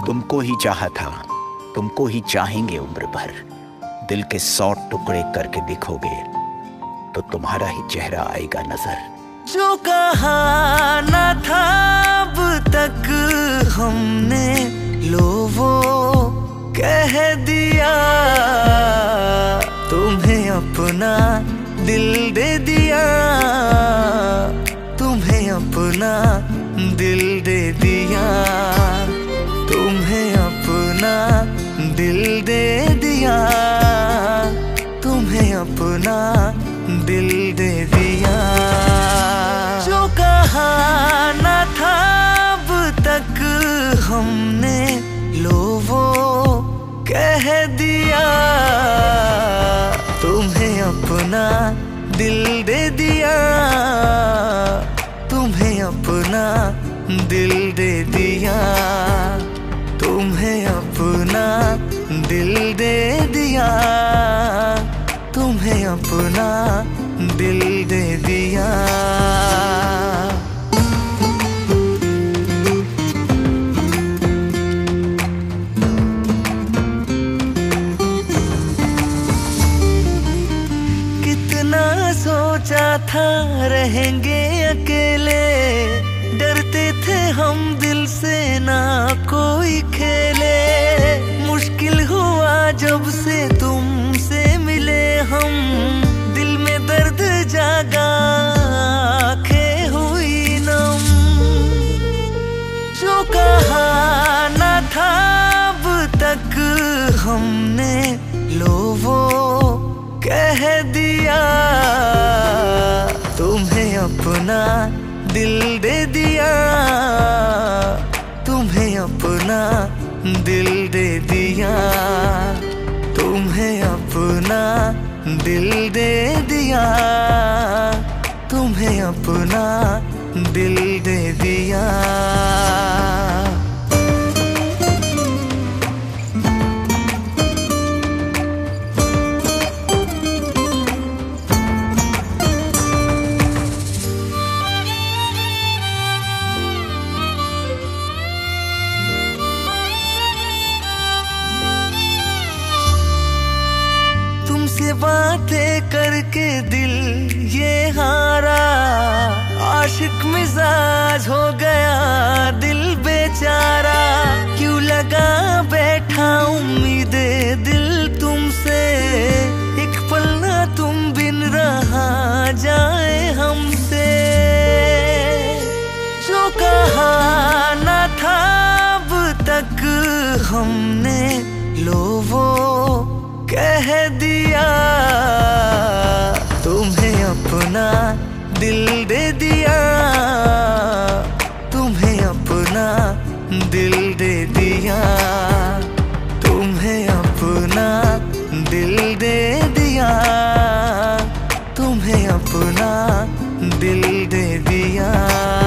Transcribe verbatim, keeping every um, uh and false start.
तुमको ही चाहा था, तुमको ही चाहेंगे उम्र भर। दिल के सौ टुकड़े करके दिखोगे तो तुम्हारा ही चेहरा आएगा नजर। जो कहा ना था अब तक हमने, लो वो कह दिया। तुम्हें अपना दिल दे दिया, तुम्हें अपना दिल दे दिया, तुम्हें अपना दिल दे दिया, तुम्हें अपना दिल दे दिया। जो कहा ना था अब तक हमने, लो वो कह दिया। तुम्हें अपना दिल दे दिया, तुम्हें अपना दिल दे दिया, तुम्हें अपना दिल दे दिया, तुम्हें अपना दिल दे दिया। कितना सोचा था रहेंगे अकेले, डरते थे हम दिल से ना कोई खेले। मुश्किल हुआ जब से तुमसे मिले हम, दिल में दर्द जागा आँखें हुई नम। जो कहा ना था अब तक हमने, लो वो कह दिया। तुम्हें अपना दिल दे दिया, तुम्हें अपना दिल दे दिया, तुम्हें अपना दिल दे दिया, तुम्हें अपना दिल दे दिया। तुमसे बातें करके दिल ये हारा, आशिक मिजाज हो गया दिल बेचारा। क्यों लगा बैठा उम्मीदे दिल तुमसे, एक पल ना तुम बिन रहा जाए हमसे। जो कहा ना था अब तक हमने, लो वो कह दिया। तुम्हें अपना दिल दे दिया, तुम्हें अपना दिल दे दिया, तुम्हें अपना दिल दे दिया, तुम्हें अपना दिल दे दिया।